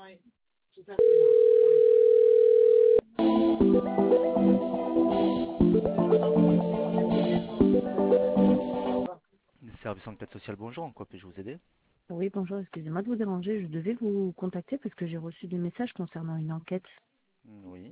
Service enquête sociale, bonjour, en quoi puis-je vous aider? Oui, bonjour, excusez-moi de vous déranger. Je devais vous contacter parce que j'ai reçu des messages concernant une enquête Oui.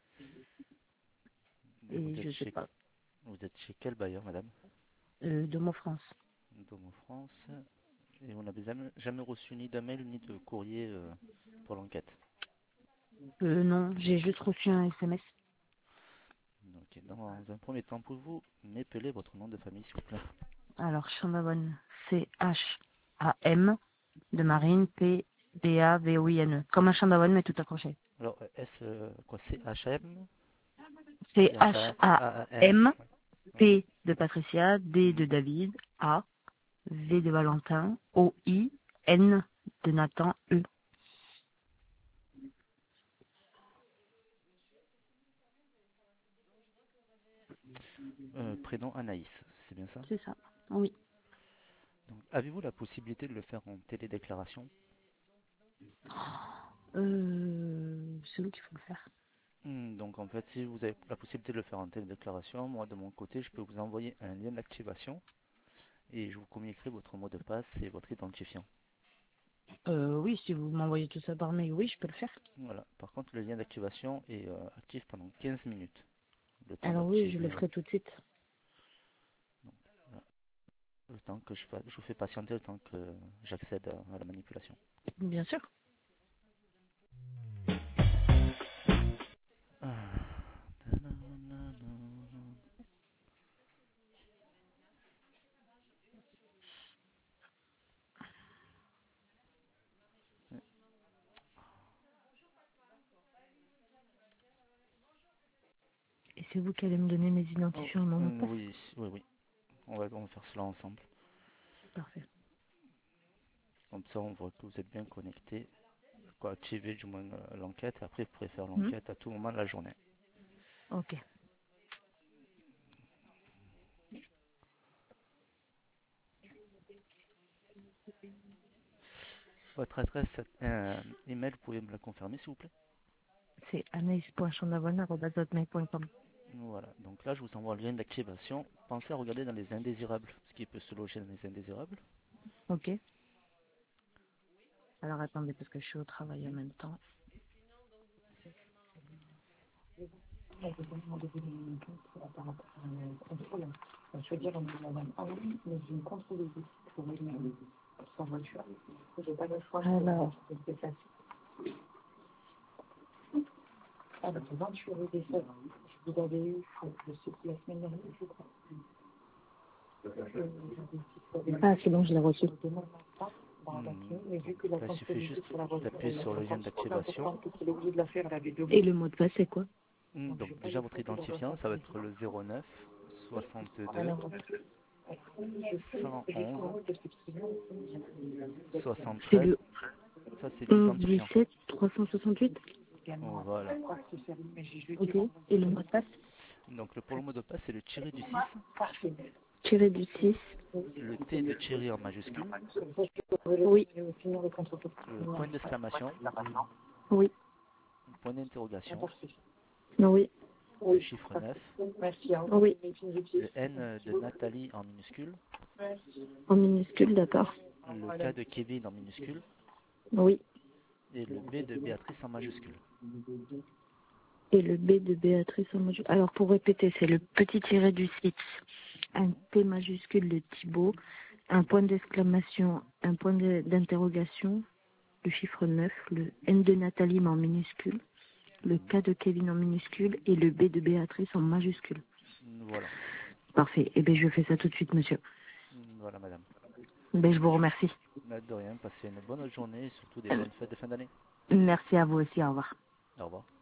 Et et je sais pas, vous êtes chez quel bailleur, madame? de mon France. Domo France. Et vous n'avez jamais reçu ni de mail ni de courrier pour l'enquête. Non, j'ai juste reçu un SMS. Ok, dans un premier temps, pouvez-vous m'épeler votre nom de famille, s'il vous plaît? Alors, Chandavon, C-H-A-M, de Marine, P-D-A-V-O-I-N-E. Comme un Chandavon, mais tout accroché. Alors, quoi, C-H-M? C-H-A-M? C-H-A-M, Oui. P de Patricia, D de David, A, V de Valentin, O-I, N de Nathan, E. Prénom Anaïs, c'est bien ça? C'est ça. Oui. Donc, avez-vous la possibilité de le faire en télédéclaration? C'est où qu'il faut le faire? Donc en fait, si vous avez la possibilité de le faire en télédéclaration, moi de mon côté, je peux vous envoyer un lien d'activation et je vous communiquerai votre mot de passe et votre identifiant. Oui, si vous m'envoyez tout ça par mail, oui, je peux le faire. Voilà. Par contre, le lien d'activation est actif pendant 15 minutes. Le temps Alors oui, je d'activer, le ferai tout de suite. voilà. Le temps que je vous fais patienter le temps que j'accède à la manipulation. Bien sûr. Ah. Et c'est vous qui allez me donner mes Oh, identifiants et mon mot de passe. oui, oui, oui. On va faire cela ensemble. Parfait. Comme ça, on voit que vous êtes bien connecté. Quoi, activer du moins l'enquête. Après, vous pourrez faire Hmm. l'enquête à tout moment de la journée. Ok. Votre adresse email, vous pouvez me la confirmer, s'il vous plaît? C'est anaïs.chandavon@hotmail.com. Voilà, donc là je vous envoie le lien d'activation. Pensez à regarder dans les indésirables, ce qui peut se loger dans les indésirables. Ok. Alors attendez, parce que je suis au travail en même temps. Je veux dire, on a madame Henri, mais j'ai une contre-visite pour une sans voiture. J'ai pas le choix. Alors, le 28 rue des Sèvres, je vous avais eu, je sais plus, la semaine dernière, je crois. Ah, c'est bon, je l'ai reçu. Mais vu que la Là il suffit contre-visite juste sur la voiture, d'appuyer sur le lien d'activation. elle est obligée de la faire, elle avait deux. Et le mot de passe, c'est quoi? Donc déjà votre identifiant, ça va être le 09 62 Alors, 111 c'est 73. le Ça c'est 11 l'identifiant. 17 368. Voilà. Ok. Et le mot de passe? Donc pour le mot de passe c'est le tiré du 6, Tiré du 6. le T de Thierry en majuscule, Oui. le point d'exclamation, Oui. le point d'interrogation, Oui. le chiffre 9, Oui. le N de Nathalie en minuscule, En minuscule, d'accord. le K de Kevin en minuscule Oui. et le B de Béatrice en majuscule. Et le B de Béatrice en majuscule. Alors, pour répéter, c'est le petit tiré du 6, un T majuscule de Thibaut, un point d'exclamation, un point d'interrogation, le chiffre 9, le N de Nathalie mais en minuscule, le K de Kevin en minuscule et le B de Béatrice en majuscule. Voilà. Parfait. Eh bien, je fais ça tout de suite, monsieur. Voilà, madame. Ben, je vous remercie. De rien, passez une bonne journée et surtout des bonnes fêtes de fin d'année. Merci à vous aussi. Au revoir. Au revoir.